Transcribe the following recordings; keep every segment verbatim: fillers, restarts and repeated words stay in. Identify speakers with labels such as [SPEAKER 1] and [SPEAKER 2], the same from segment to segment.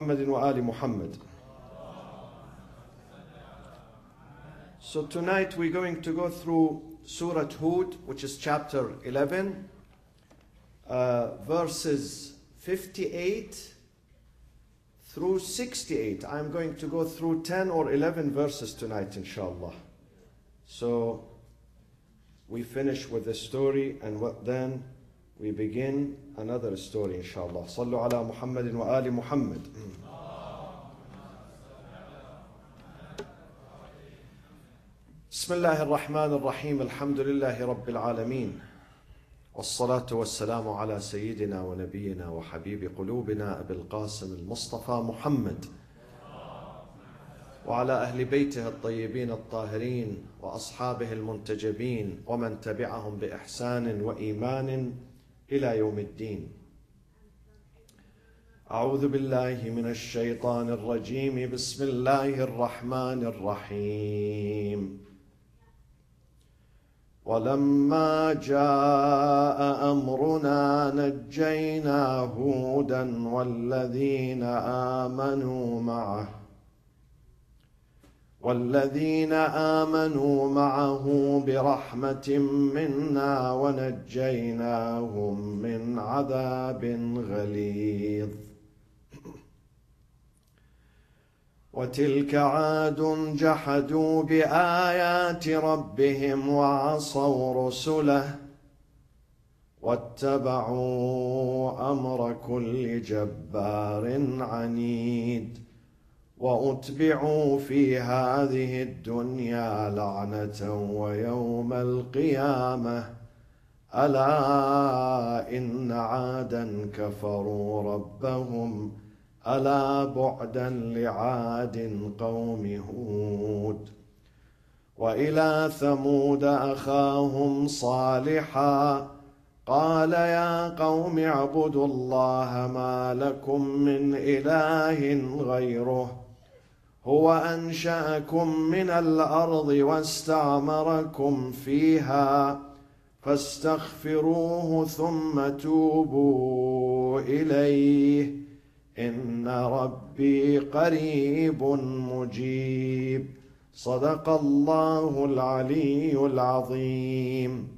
[SPEAKER 1] محمد وآل Muhammad. So tonight we're going to go through Surah Hud, which is chapter eleven, uh, verses fifty-eight through sixty-eight. I'm going to go through ten or eleven verses tonight, inshallah. So we finish with the story, and what then we begin another story, inshallah. Sallu ala Muhammadin wa ali Muhammad. بسم الله الرحمن الرحيم الحمد لله رب العالمين والصلاة والسلام على سيدنا ونبينا وحبيب قلوبنا أبي القاسم المصطفى محمد وعلى أهل بيته الطيبين الطاهرين وأصحابه المنتجبين ومن تبعهم بإحسان وإيمان إلى يوم الدين. أعوذ بالله من الشيطان الرجيم. بسم الله الرحمن الرحيم. ولما جاء أمرنا نجينا هودا والذين آمنوا معه والذين آمنوا معه برحمة منا ونجيناهم من عذاب غليظ. وتلك عاد جحدوا بآيات ربهم وعصوا رسله واتبعوا أمر كل جبار عنيد وأتبعوا في هذه الدنيا لعنة ويوم القيامة ألا إن عادا كفروا ربهم ألا بعدا لعاد قوم هود. وإلى ثمود أخاهم صالحا قال يا قوم اعبدوا الله ما لكم من إله غيره هو أنشأكم من الأرض واستعمركم فيها فاستغفروه ثم توبوا إليه إن ربي قريب مجيب. صدق الله العلي العظيم.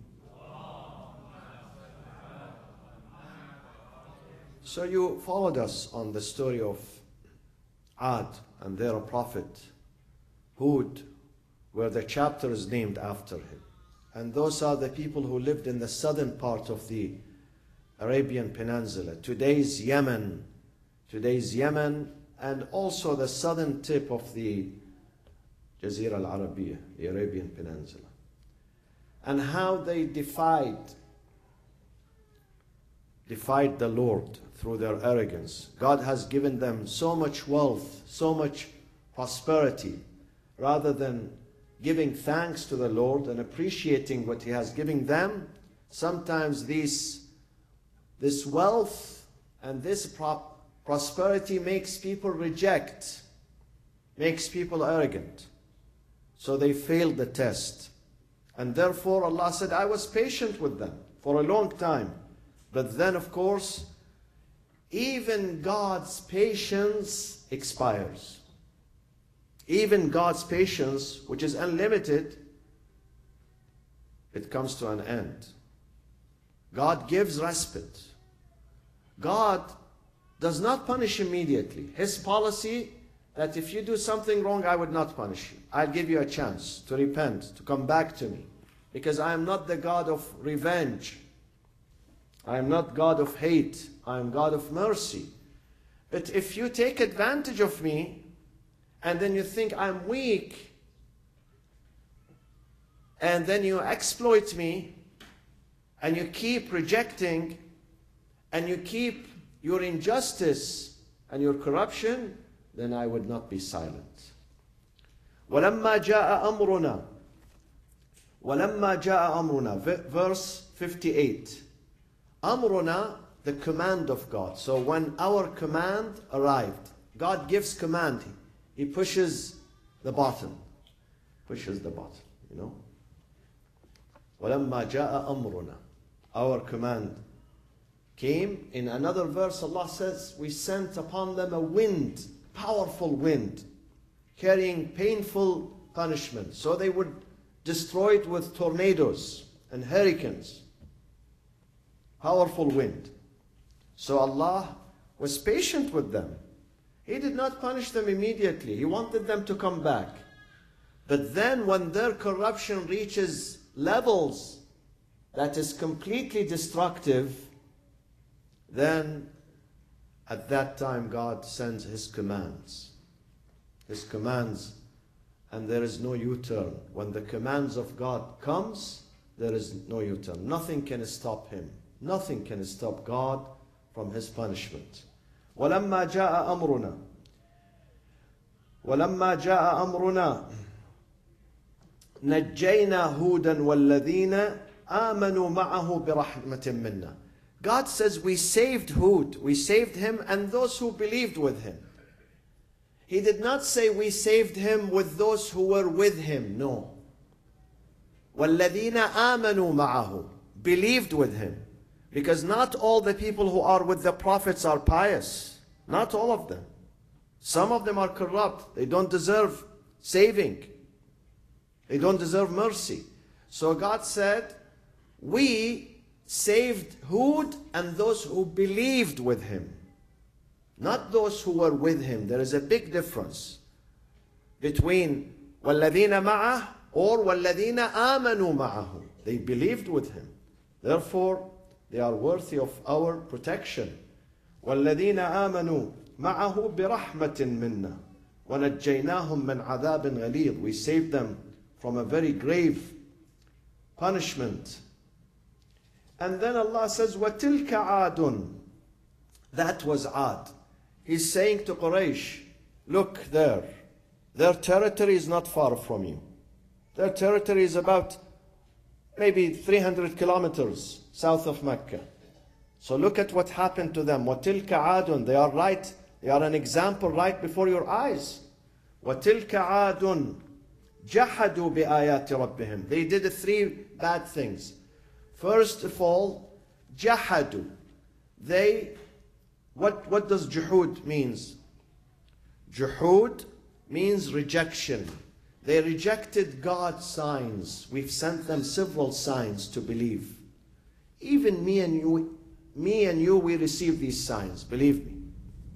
[SPEAKER 1] So you followed us on the story of Ad and their prophet Hud, where the chapter is named after him. And those are the people who lived in the southern part of the Arabian Peninsula, today's Yemen, today's Yemen, and also the southern tip of the Jazira al-Arabiya, the Arabian Peninsula. And how they defied, defied the Lord through their arrogance. God has given them so much wealth, so much prosperity. Rather than giving thanks to the Lord and appreciating what He has given them, sometimes these, this wealth and this prop prosperity makes people reject, makes people arrogant. So they failed the test. And therefore Allah said, I was patient with them for a long time. But then, of course, even God's patience expires. Even God's patience, which is unlimited, it comes to an end. God gives respite. God does not punish immediately. His policy that if you do something wrong, I would not punish you. I'll give you a chance to repent, to come back to me. Because I am not the God of revenge. I am not God of hate. I am God of mercy. But if you take advantage of me, and then you think I'm weak, and then you exploit me, and you keep rejecting, and you keep your injustice and your corruption, then I would not be silent. وَلَمَّا جَاءَ أَمْرُنَا وَلَمَّا جَاءَ أَمْرُنَا Verse fifty-eight. Amruna, the command of God. So when our command arrived, God gives command. He pushes the button. Pushes the button, you know. وَلَمَّا جَاءَ أَمْرُنَا Our command came. In another verse, Allah says, we sent upon them a wind, powerful wind, carrying painful punishment. So they would destroy it with tornadoes and hurricanes. Powerful wind. So Allah was patient with them. He did not punish them immediately. He wanted them to come back. But then when their corruption reaches levels that is completely destructive, then at that time God sends His commands. His commands, and there is no U-turn. When the commands of God comes, there is no U-turn. Nothing can stop Him. Nothing can stop God from His punishment. وَلَمَّا جَاءَ أَمْرُنَا وَلَمَّا جَاءَ أَمْرُنَا نَجَّيْنَا هُودًا وَالَّذِينَ آمَنُوا مَعَهُ بِرَحْمَةٍ مِنَّا. God says we saved Hud, we saved him and those who believed with him. He did not say we saved him with those who were with him, no. وَالَّذِينَ آمَنُوا مَعَهُ, believed with him. Because not all the people who are with the prophets are pious. Not all of them. Some of them are corrupt. They don't deserve saving. They don't deserve mercy. So God said, we saved Hud and those who believed with him. Not those who were with him. There is a big difference between وَالَّذِينَ مَعَهُ or وَالَّذِينَ آمَنُوا مَعَهُ. They believed with him. Therefore, they are worthy of our protection. وَالَّذِينَ آمَنُوا مَعَهُ بِرَحْمَةٍ مِنَّا وَنَجَّيْنَاهُمْ مِنْ عَذَابٍ غَلِيظٍ. We saved them from a very grave punishment. And then Allah says, وَتِلْكَ عَادٌ. That was Ad. He's saying to Quraysh, look there. Their territory is not far from you. Their territory is about maybe three hundred kilometers south of Mecca. So look at what happened to them. وَتِلْكَ عَادٌ. They are right. They are an example right before your eyes. وَتِلْكَ عَادٌ جَحَدُوا بِآيَاتِ رَبِّهِمْ. They did the three bad things. First of all, جَحَدُوا. They, what, what does juhud means? Juhud means rejection. They rejected God's signs. We've sent them several signs to believe. Even me and you, me and you, we receive these signs, believe me.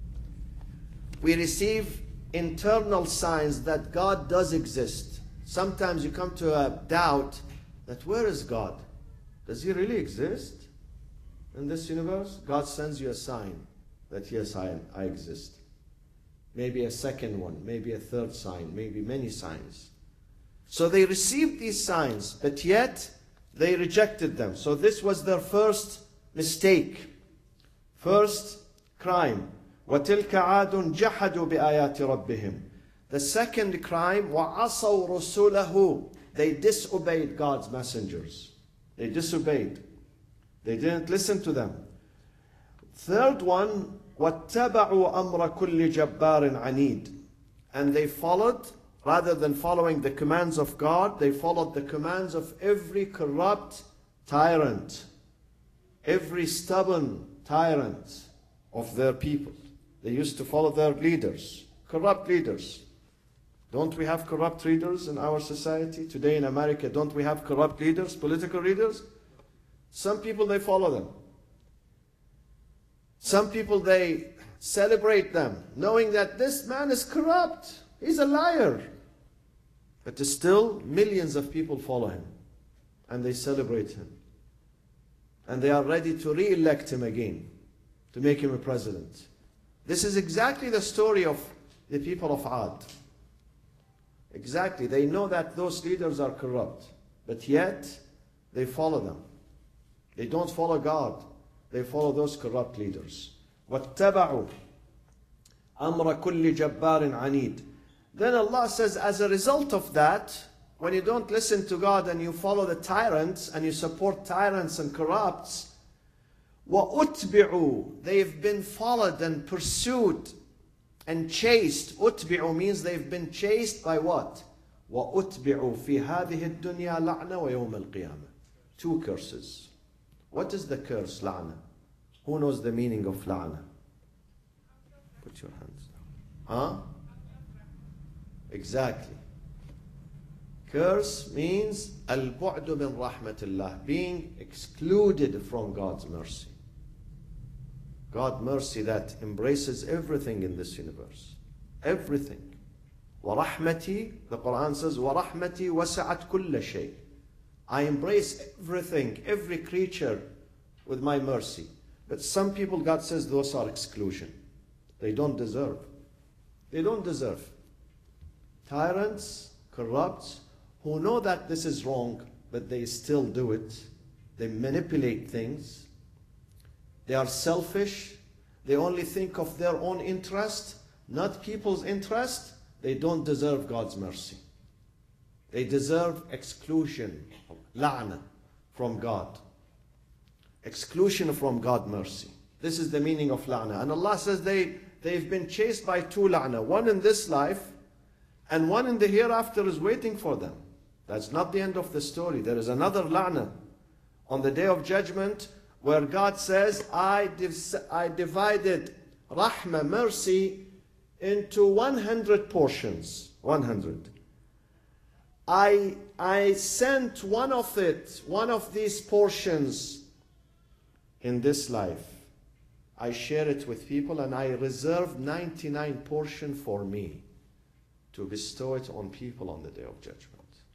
[SPEAKER 1] We receive internal signs that God does exist. Sometimes you come to a doubt that where is God? Does He really exist in this universe? God sends you a sign that yes, I, I exist. Maybe a second one, maybe a third sign, maybe many signs. So they received these signs, but yet they rejected them. So this was their first mistake, first crime. وَتِلْكَ عَادٌ جَحَدُوا بِآيَاتِ رَبِّهِمْ. The second crime, وَعَصَوْا رُسُولَهُ. They disobeyed God's messengers. They disobeyed. They didn't listen to them. Third one, وَاتَّبَعُوا أَمْرَ كُلِّ جَبَّارٍ عَنِيدٍ. And they followed, rather than following the commands of God, they followed the commands of every corrupt tyrant, every stubborn tyrant of their people. They used to follow their leaders, corrupt leaders. Don't we have corrupt leaders in our society? Today in America, don't we have corrupt leaders, political leaders? Some people, they follow them. Some people, they celebrate them, knowing that this man is corrupt. He's a liar. But still, millions of people follow him. And they celebrate him. And they are ready to re-elect him again, to make him a president. This is exactly the story of the people of Ad. Exactly. They know that those leaders are corrupt. But yet, they follow them. They don't follow God. They follow those corrupt leaders. وَاتَّبَعُوا أَمْرَ كُلِّ جَبَّارٍ عَنِيدٍ. Then Allah says, as a result of that, when you don't listen to God and you follow the tyrants and you support tyrants and corrupts, وَأُتْبِعُوا. They've been followed and pursued and chased. أُتْبِعُوا means they've been chased by what? وَأُتْبِعُوا فِي هَذِهِ الدُّنْيَا لَعْنَ وَيَوْمَ الْقِيَامَةِ. Two curses. What is the curse, la'na? Who knows the meaning of la'na? Put your hands down. Huh? Exactly. Curse means al-bu'du min rahmatillah, being excluded from God's mercy. God's mercy that embraces everything in this universe. Everything. وَرَحْمَتِي, the Quran says, وَرَحْمَتِي وَسَعَتْ كُلَّ شَيْءٍ. I embrace everything, every creature with my mercy. But some people, God says, those are exclusion. They don't deserve. They don't deserve. Tyrants, corrupts, who know that this is wrong, but they still do it. They manipulate things. They are selfish. They only think of their own interest, not people's interest. They don't deserve God's mercy. They deserve exclusion, la'na, from God. Exclusion from God's mercy. This is the meaning of la'na. And Allah says they, they've been chased by two la'na. One in this life, and one in the hereafter is waiting for them. That's not the end of the story. There is another la'na on the day of judgment, where God says, I, div I divided rahmah, mercy, into one hundred portions. one hundred. I, I sent one of it, one of these portions in this life. I share it with people, and I reserve ninety-nine portions for me to bestow it on people on the day of judgment.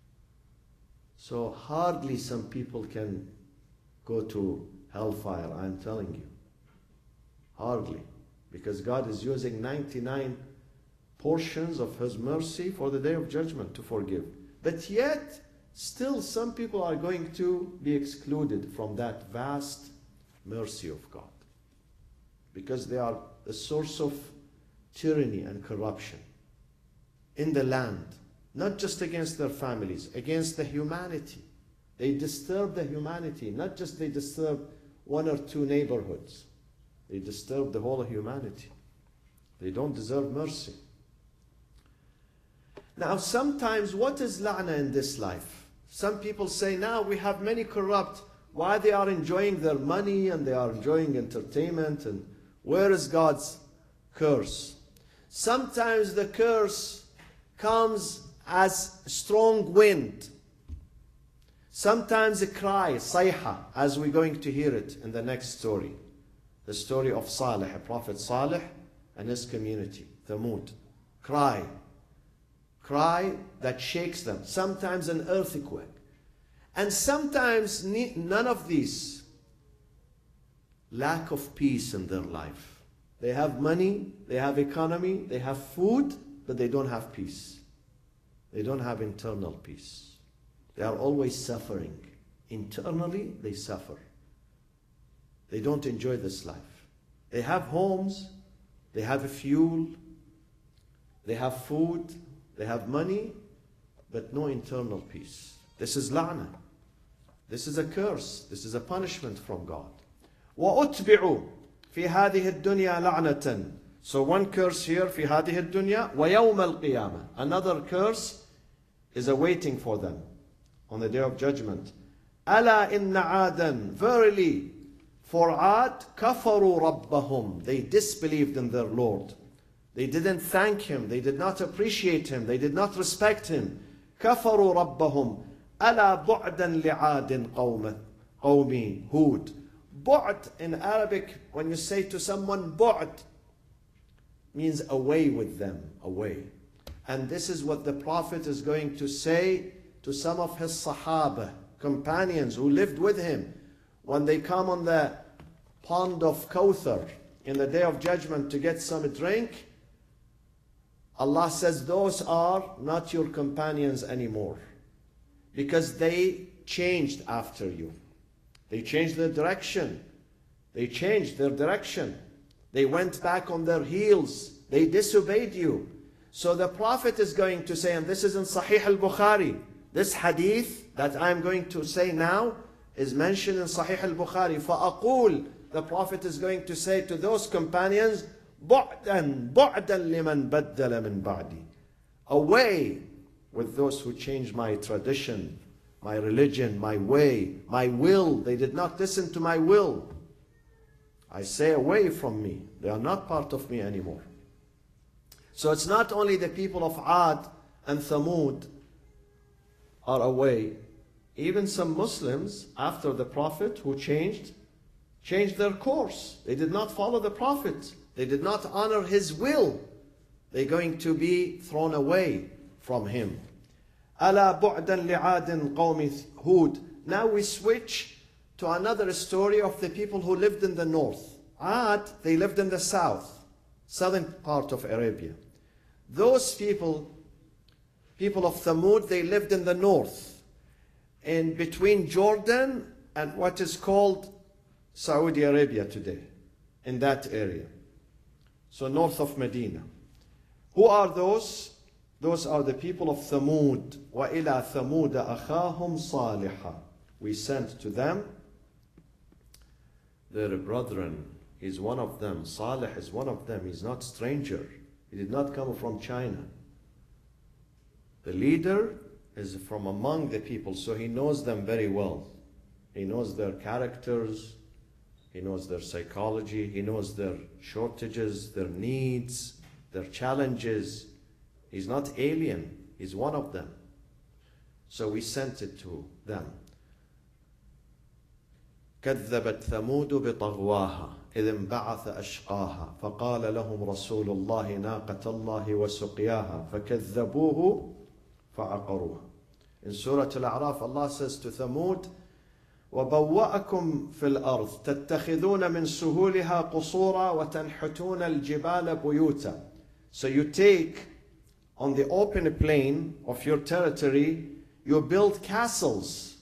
[SPEAKER 1] So hardly some people can go to hellfire, I'm telling you. Hardly. Because God is using ninety-nine portions of His mercy for the day of judgment to forgive. But yet, still some people are going to be excluded from that vast mercy of God. Because they are the source of tyranny and corruption in the land. Not just against their families, against the humanity. They disturb the humanity. Not just they disturb one or two neighborhoods. They disturb the whole of humanity. They don't deserve mercy. Now, sometimes, what is la'na in this life? Some people say, now we have many corrupt. Why they are enjoying their money and they are enjoying entertainment, and where is God's curse? Sometimes the curse comes as strong wind. Sometimes a cry, sayha, as we're going to hear it in the next story. The story of Salih, Prophet Salih and his community, Thamud. Cry. Cry that shakes them. Sometimes an earthquake. And sometimes none of these. Lack of peace in their life. They have money, they have economy, they have food, but they don't have peace. They don't have internal peace. They are always suffering. Internally, they suffer. They don't enjoy this life. They have homes, they have fuel, they have food, they have money, but no internal peace. This is la'na. This is a curse. This is a punishment from God. وَأُتْبِعُوا فِي هَذِهِ الدُّنْيَا لَعْنَةً. So one curse here, فِي هَذِهِ الدُّنْيا وَيَوْمَ الْقِيَامَةِ. Another curse is awaiting for them on the day of judgment. أَلَا إِنَّ عَادًا. Verily, for Ad, كَفَرُوا رَبَّهُمْ. They disbelieved in their Lord. They didn't thank Him. They did not appreciate Him. They did not respect Him. كَفَرُوا رَبَّهُمْ. أَلَا بُعْدًا لِعَادٍ قَوْمِ قَوْمِ هُودٍ. Bu'd in Arabic, when you say to someone bu'd, means away with them, away. And this is what the Prophet is going to say to some of his Sahaba, companions who lived with him. When they come on the pond of Kawthar in the day of judgment to get some drink, Allah says, those are not your companions anymore. Because they changed after you. They changed their direction. They changed their direction. They went back on their heels. They disobeyed you. So the Prophet is going to say, and this is in Sahih al-Bukhari, this hadith that I'm going to say now is mentioned in Sahih al-Bukhari. فَأَقُول, the Prophet is going to say to those companions, بُعْدًا بُعْدًا لِمَنْ بَدَّلَ مِنْ بَعْدِي. Away with those who changed my tradition, my religion, my way, my will. They did not listen to my will. I say, away from me. They are not part of me anymore. So it's not only the people of Ad and Thamud are away. Even some Muslims, after the Prophet who changed, changed their course. They did not follow the Prophet. They did not honor his will. They're going to be thrown away from him. أَلَا بُعْدًا لِعَادٍ قَوْمِ هُودٍ. Now we switch to another story of the people who lived in the north. Ad, they lived in the south, southern part of Arabia. Those people, people of Thamud, they lived in the north, in between Jordan and what is called Saudi Arabia today, in that area. So north of Medina. Who are those? Those are the people of Thamud. وَإِلَى ثَمُودَ أَخَاهُمْ صَالِحًا. We sent to them their brethren. He's one of them. Salih is one of them. He's not stranger. He did not come from China. The leader is from among the people, so he knows them very well. He knows their characters. He knows their psychology. He knows their shortages, their needs, their challenges. He's not alien. He's one of them. So we sent it to them. كذبت ثمود بطغواها إذ انبعث أشقاها فقال لهم رسول الله ناقة الله وسقياها فكذبوه فعقروها. In Surah Al-A'raf, Allah says to Thamud, وَبَوَّأَكُمْ فِي الْأَرْضِ تَتَّخِذُونَ مِنْ سُهُولِهَا قُصُورًا وَتَنْحِتُونَ الْجِبَالَ بُيُوتًا. So you take on the open plain of your territory, you build castles,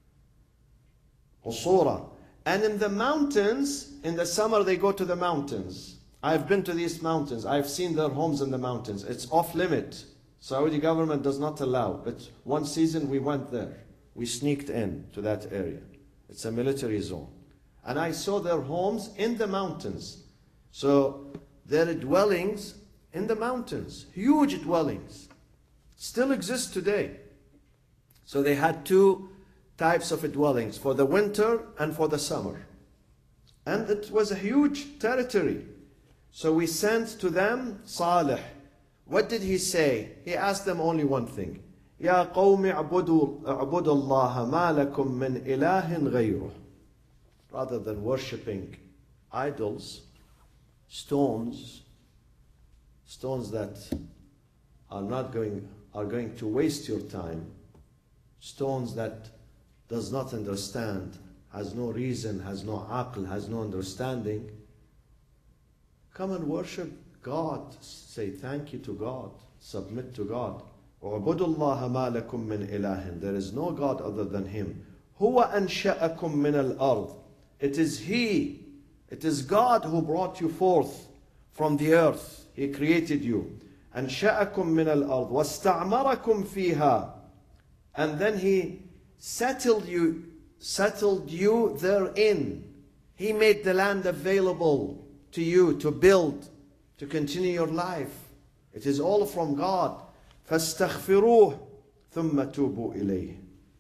[SPEAKER 1] قصورا. And in the mountains, in the summer they go to the mountains. I've been to these mountains. I've seen their homes in the mountains. It's off limit. Saudi government does not allow. But one season we went there. We sneaked in to that area. It's a military zone. And I saw their homes in the mountains. So their dwellings in the mountains, huge dwellings, still exist today. So they had two types of dwellings, for the winter and for the summer. And it was a huge territory. So we sent to them Salih. What did he say? He asked them only one thing. يا قوم اعبدوا اعبدوا الله ما لكم من إله غيره. Rather than worshipping idols, stones, stones that are not going are going to waste your time, stones that does not understand, has no reason, has no aql, has no understanding. Come and worship God. Say thank you to God. Submit to God. وَعْبُدُوا اللَّهَ مَا لَكُم مِّنْ إِلَهٍ. There is no God other than Him. هُوَ أَنْشَأَكُم مِّنَ الْأَرْضِ. It is He, it is God who brought you forth from the earth. He created you. أَنْشَأَكُم مِّنَ الْأَرْضِ وَاسْتَعْمَرَكُم فِيهَا. And then He settled you, settled you therein. He made the land available to you to build, to continue your life. It is all from God. فَاسْتَغْفِرُوهُ ثُمَّ تُوبُوا إِلَيْهِ.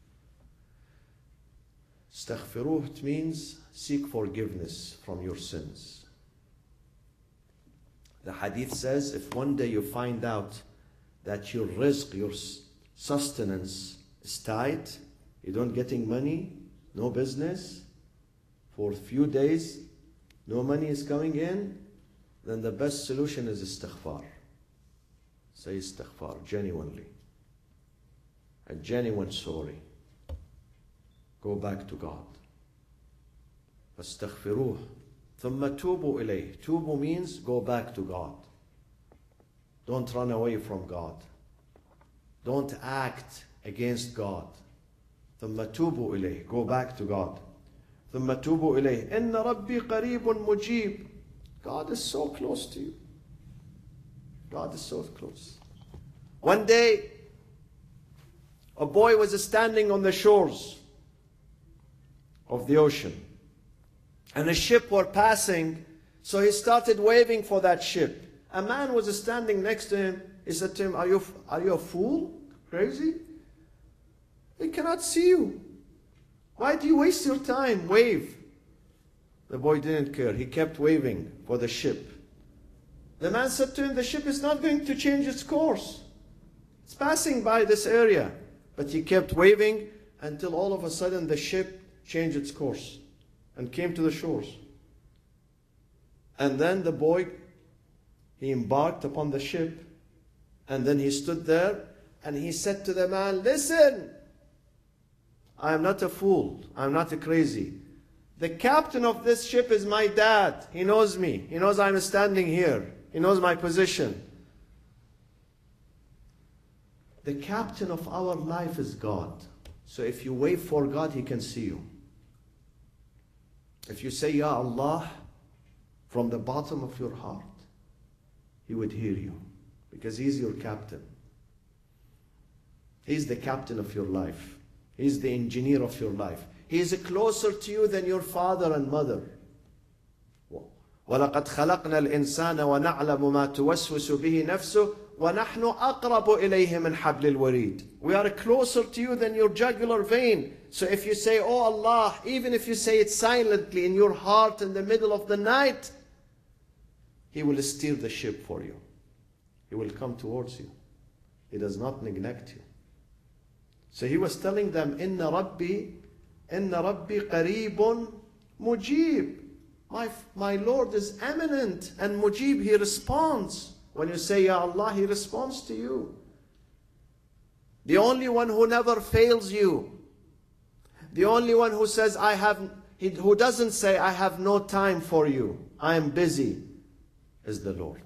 [SPEAKER 1] استغفروه, it means seek forgiveness from your sins. The hadith says, if one day you find out that your rizq, your sustenance is tight, you don't getting money, no business, for a few days, no money is coming in, then the best solution is istighfar. Say istighfar, genuinely. A genuine sorry. Go back to God. فَاسْتَغْفِرُوهُ ثُمَّ تُوبُوا إِلَيْهِ. Tubu means go back to God. Don't run away from God. Don't act against God. ثُمَّ تُوبُوا إِلَيْهِ. Go back to God. ثُمَّ تُوبُوا إِلَيْهِ إِنَّ رَبِّي قَرِيبٌ مُجِيبٌ. God is so close to you. God is so close. One day, a boy was standing on the shores of the ocean, and a ship was passing, so he started waving for that ship. A man was standing next to him. He said to him, are you, are you a fool? Crazy? They cannot see you. Why do you waste your time? Wave. The boy didn't care. He kept waving for the ship. The man said to him, the ship is not going to change its course. It's passing by this area. But he kept waving until all of a sudden the ship changed its course and came to the shores. And then the boy, he embarked upon the ship, and then he stood there and he said to the man, listen, I am not a fool. I am not a crazy. The captain of this ship is my dad. He knows me. He knows I'm standing here. He knows my position. The captain of our life is God. So if you wait for God, He can see you. If you say, Ya Allah, from the bottom of your heart, He would hear you. Because He's your captain. He's the captain of your life. He's the engineer of your life. He is closer to you than your father and mother. وَلَقَدْ خَلَقْنَا الْإِنسَانَ وَنَعْلَمُ مَا تُوَسْوِسُ بِهِ نَفْسُهُ وَنَحْنُ أَقْرَبُ إِلَيْهِ مِنْ حَبْلِ الْوَرِيدِ. We are closer to you than your jugular vein. So if you say, oh Allah, even if you say it silently in your heart in the middle of the night, He will steer the ship for you. He will come towards you. He does not neglect you. So He was telling them, إِنَّ رَبِّي إِنَّ رَبِّي قَرِيبٌ مُجِيبٌ. My, my Lord is eminent, and Mujib, He responds. When you say, Ya Allah, He responds to you. The only one who never fails you. The only one who says, I have, who doesn't say, I have no time for you, I am busy, is the Lord.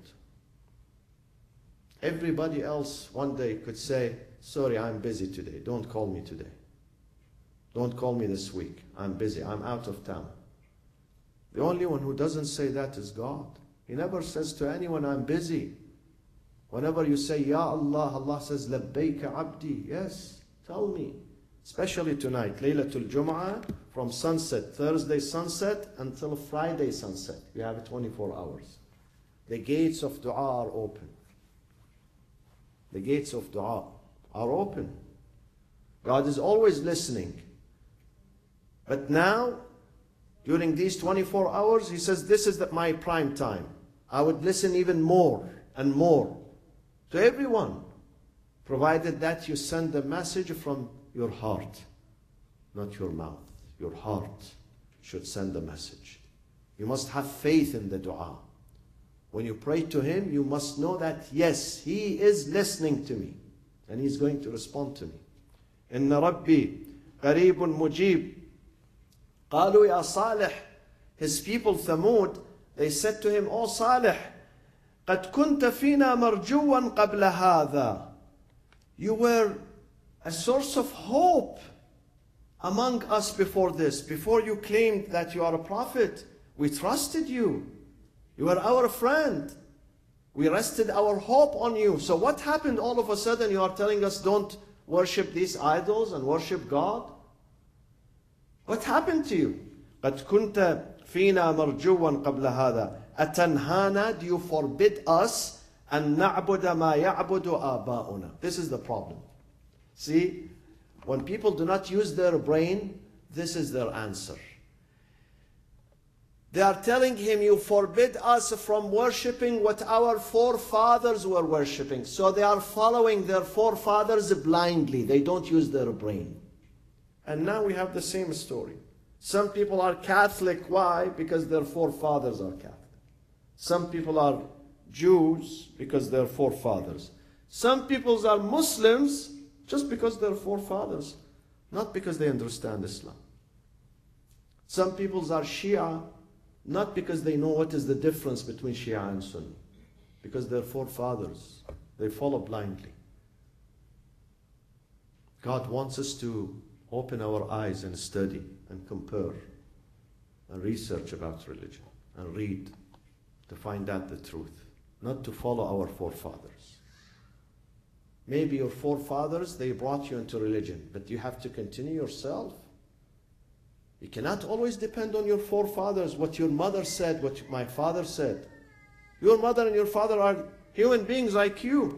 [SPEAKER 1] Everybody else one day could say, sorry, I'm busy today. Don't call me today. Don't call me this week. I'm busy. I'm out of town. The only one who doesn't say that is God. He never says to anyone, I'm busy. Whenever you say, Ya Allah, Allah says, Labbayka abdi. Yes, tell me. Especially tonight, Laylatul Jum'ah, from sunset, Thursday sunset, until Friday sunset. We have twenty-four hours. The gates of dua are open. The gates of dua are open. God is always listening. But now, during these twenty-four hours, He says, this is the, my prime time. I would listen even more and more to everyone, provided that you send the message from your heart, not your mouth. Your heart should send the message. You must have faith in the dua. When you pray to Him, you must know that, yes, He is listening to me, and He's going to respond to me. Inna Rabbi qareebun mujib. قالوا يا صالح. His people Thamud, they said to him, O Salih, قد كنت فينا مرجوا قبل هذا. You were a source of hope among us before this. Before you claimed that you are a prophet, we trusted you. You were our friend. We rested our hope on you. So what happened all of a sudden? You are telling us don't worship these idols and worship God? What happened to you? قد كنت فينا مرجوا قبل هذا. أتنهانا, do you forbid us أن نعبد ما يعبد آباؤنا? This is the problem. See, when people do not use their brain, this is their answer. They are telling him, you forbid us from worshipping what our forefathers were worshipping. So they are following their forefathers blindly. They don't use their brain. And now we have the same story. Some people are Catholic. Why? Because their forefathers are Catholic. Some people are Jews because their forefathers. Some people are Muslims just because their forefathers, not because they understand Islam. Some people are Shia not because they know what is the difference between Shia and Sunni, because their forefathers, they follow blindly. God wants us to open our eyes and study and compare and research about religion and read to find out the truth, not to follow our forefathers. Maybe your forefathers, they brought you into religion, but you have to continue yourself. You cannot always depend on your forefathers, what your mother said, what my father said. Your mother and your father are human beings like you.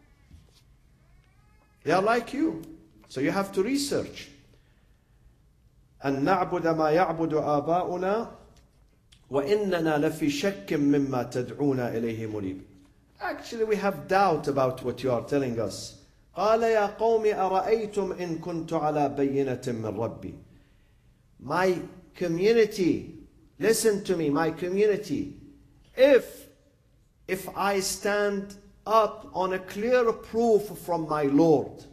[SPEAKER 1] They are like you. So you have to research. أن نعبد ما يعبد آباؤنا وَإِنَّنَا لَفِي شَكٍّ مِّمَّا تَدْعُونَ إِلَيْهِ مُرِيبٍ. Actually, we have doubt about what you are telling us. قَالَ يَا قَوْمِ أَرَأَيْتُمْ إِن كُنْتُ عَلَى بَيِّنَةٍ مِّن رَبِّي. My community, listen to me, my community, if, if I stand up on a clear proof from my Lord,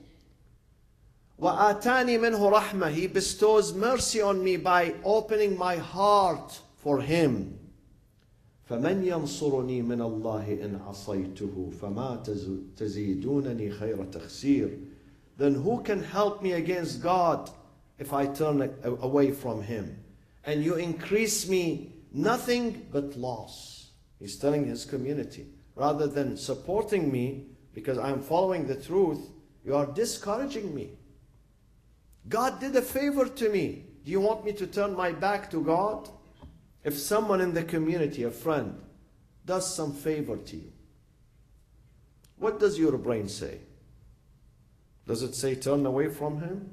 [SPEAKER 1] وَآتَانِي مِنْهُ رَحْمَةً, He bestows mercy on me by opening my heart for Him. فَمَنْ يَنْصُرُنِي مِنَ اللَّهِ إِنْ عَصَيْتُهُ فَمَا تَزِيدُونَنِي خَيْرَ تَخْسِيرٍ. Then who can help me against God if I turn away from Him? And you increase me nothing but loss. He's telling his community, rather than supporting me because I'm following the truth, you are discouraging me. God did a favor to me. Do you want me to turn my back to God? If someone in the community, a friend, does some favor to you, what does your brain say? Does it say turn away from him?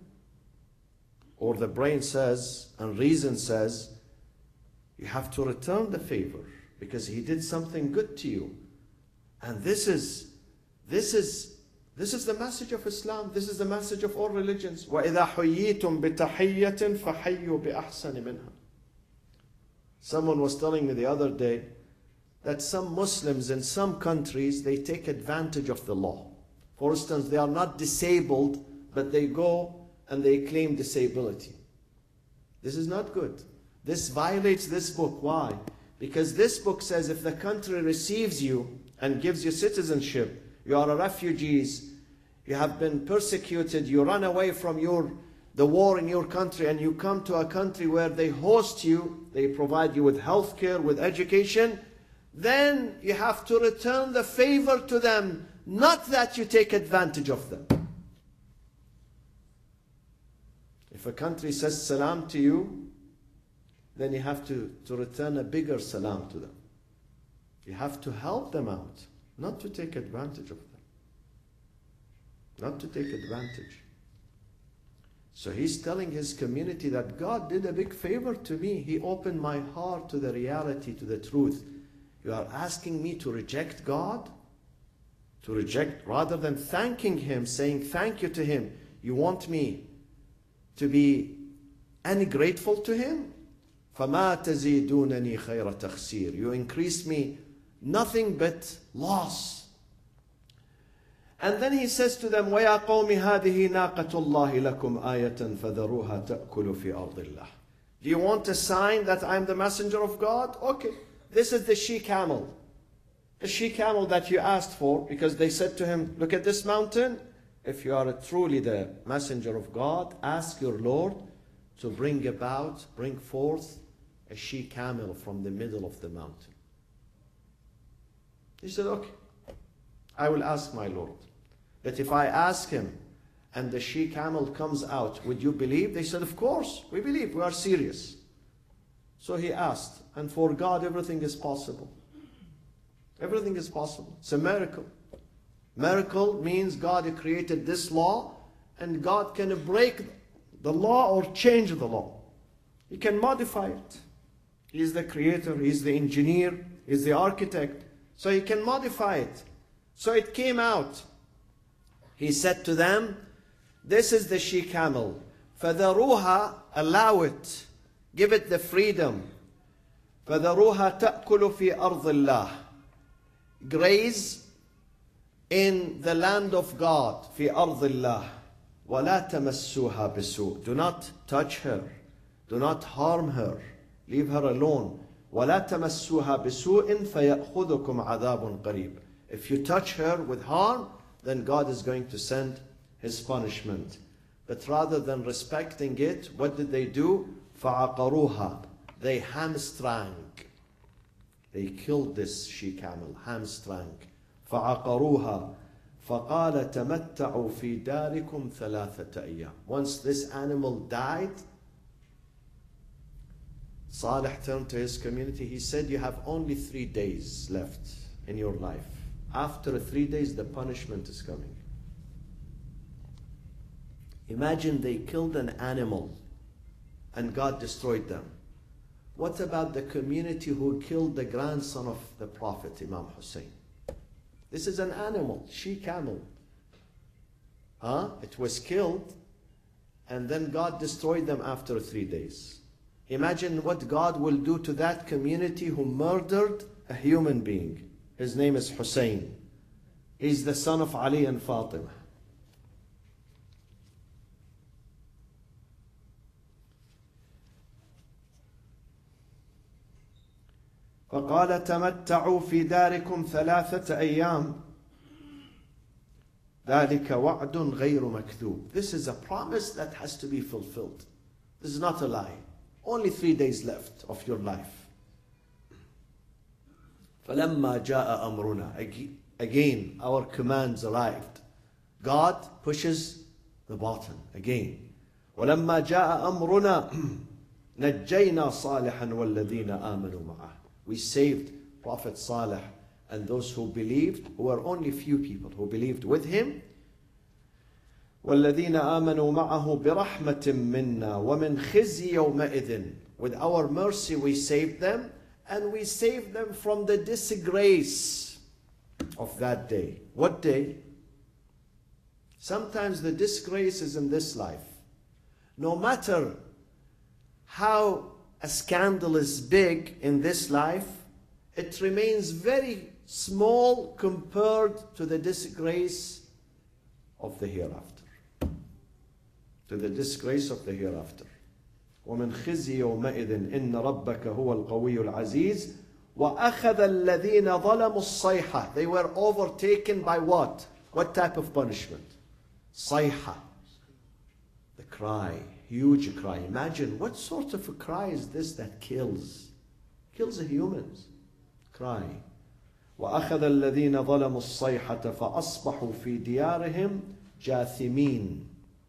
[SPEAKER 1] Or the brain says, and reason says, you have to return the favor because he did something good to you. And this is, this is, this is the message of Islam. This is the message of all religions. وَإِذَا حُيِّيتُم بِتَحِيَّةٍ فَحَيُّوا بِأَحْسَنِ مِنْهَا. Someone was telling me the other day that some Muslims in some countries, they take advantage of the law. For instance, they are not disabled, but they go and they claim disability. This is not good. This violates this book. Why? Because this book says if the country receives you and gives you citizenship, you are a refugees, you have been persecuted, you run away from your the war in your country and you come to a country where they host you, they provide you with health care, with education, then you have to return the favor to them, not that you take advantage of them. If a country says salam to you, then you have to, to return a bigger salam to them. You have to help them out, not to take advantage of them. Not to take advantage. So he's telling his community that God did a big favor to me. He opened my heart to the reality, to the truth. You are asking me to reject God? To reject, rather than thanking Him, saying thank you to Him, you want me to be ungrateful to Him? فَمَا تَزِيدُونَنِي خَيْرَ تَخْسِيرٍ. You increase me nothing but loss. And then he says to them, وَيَا قَوْمِ هَذِهِ نَاقَةُ اللَّهِ لَكُمْ آيَةً فَذَرُوهَا تَأْكُلُ فِي أَرْضِ اللَّهِ. Do you want a sign that I'm the messenger of God? Okay, this is the she-camel. The she-camel that you asked for, because they said to him, look at this mountain. If you are truly the messenger of God, ask your Lord to bring about, bring forth a she-camel from the middle of the mountain. He said, okay, I will ask my Lord. But if I ask him and the she-camel comes out, would you believe? They said, of course, we believe, we are serious. So he asked, and for God everything is possible. Everything is possible. It's a miracle. Miracle means God created this law and God can break the law or change the law. He can modify it. He is the creator, He is the engineer, He is the architect. So He can modify it. So it came out. He said to them, this is the she-camel. فَذَرُوهَا, allow it. Give it the freedom. فَذَرُوهَا تَأْكُلُ فِي أَرْضِ اللَّهِ. Graze in the land of God. فِي أَرْضِ اللَّهِ. وَلَا تَمَسُّوهَا بِسُوءٍ. Do not touch her. Do not harm her. Leave her alone. وَلَا تَمَسُّوهَا بِسُوءٍ فَيَأْخُذُكُمْ عَذَابٌ قَرِيبٌ. If you touch her with harm, then God is going to send His punishment. But rather than respecting it, what did they do? فَعَقَرُوهَا. They hamstrung. They killed this she-camel, hamstrung. فَعَقَرُوهَا فَقَالَ تَمَتَّعُوا فِي دَارِكُمْ ثَلَاثَةَ أَيَّامٍ. Once this animal died, Salih turned to his community. He said, you have only three days left in your life. After three days, the punishment is coming. Imagine they killed an animal and God destroyed them. What about the community who killed the grandson of the Prophet, Imam Hussein? This is an animal, she-camel. Huh? It was killed, and then God destroyed them after three days. Imagine what God will do to that community who murdered a human being. His name is Hussein. He's the son of Ali and Fatima. فقال تمتعوا في داركم ثلاثة أيام ذلك وعد غير مكذوب. This is a promise that has to be fulfilled. This is not a lie. Only three days left of your life. فلما جاء أمرنا. Again, our commands arrived. God pushes the button again. ولما جاء أمرنا نجينا صالحا والذين آمنوا معه. We saved Prophet Salih and those who believed, who were only few people who believed with him. وَالَّذِينَ آمَنُوا مَعَهُ بِرَحْمَةٍ مِنَّا وَمِنْ خِزْيِ يَوْمَئِذٍ. With our mercy we saved them, and we saved them from the disgrace of that day. What day? Sometimes the disgrace is in this life. No matter how a scandal is big in this life, it remains very small compared to the disgrace of the hereafter. To the disgrace of the hereafter. وَمِنْ خِزْيِ يَوْمَئِذٍ إِنَّ رَبَّكَ هُوَ الْقَوِيُّ الْعَزِيزُ وَأَخَذَ الَّذِينَ ظَلَمُوا الصَّيْحَةِ. They were overtaken by what? What type of punishment? صَيْحَةِ. The cry. Huge cry. Imagine what sort of a cry is this that kills? Kills the humans. Cry. وَأَخَذَ الَّذِينَ ظَلَمُوا الصَّيْحَةَ فَأَصْبَحُوا فِي دِيَارِهِمْ جَاثِمِينَ.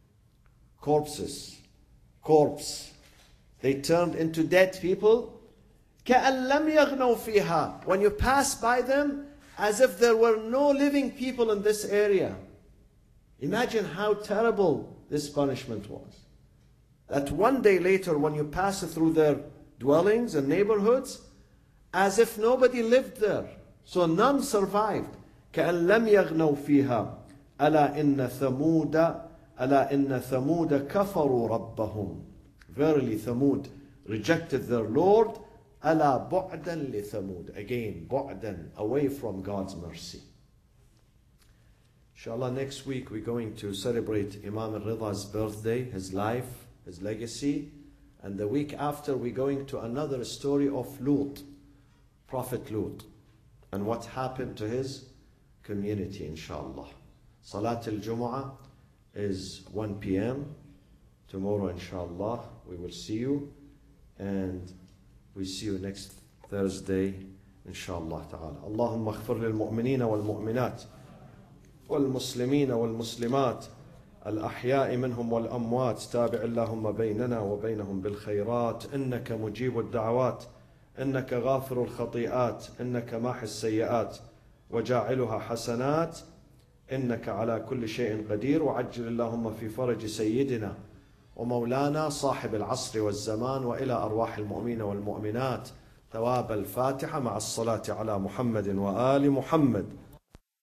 [SPEAKER 1] Corpses. Corpse. They turned into dead people. كَأَن لَمْ يَغْنَوْا فِيهَا. When you pass by them, as if there were no living people in this area. Imagine how terrible this punishment was. That one day later, when you pass through their dwellings and neighborhoods, as if nobody lived there. So none survived. كَأَن لَمْ يَغْنَوْا فِيهَا أَلَا إِنَّ ثَمُودَ أَلَا إِنَّ ثَمُودَ كَفَرُوا رَبَّهُمْ. Verily Thamud rejected their Lord. أَلَا بُعْدًا لِثَمُودَ. Again, بُعْدًا, away from God's mercy. Inshallah, next week we're going to celebrate Imam al-Rida's birthday, his life, his legacy. And the week after we're going to another story of Lut, Prophet Lut, and what happened to his community, inshallah. Salat al-Jumu'ah is one p m Tomorrow, inshallah, we will see you. And we see you next Thursday, inshallah ta'ala. Allahumma aghfir lil mu'minina wal mu'minat wal muslimina wal muslimat الأحياء منهم والأموات تابع اللهم بيننا وبينهم بالخيرات إنك مجيب الدعوات إنك غافر الخطيئات إنك ماحي السيئات وجاعلها حسنات إنك على كل شيء قدير وعجل اللهم في فرج سيدنا ومولانا صاحب العصر والزمان وإلى أرواح المؤمنين والمؤمنات ثواب الفاتحة مع الصلاة على محمد وآل محمد.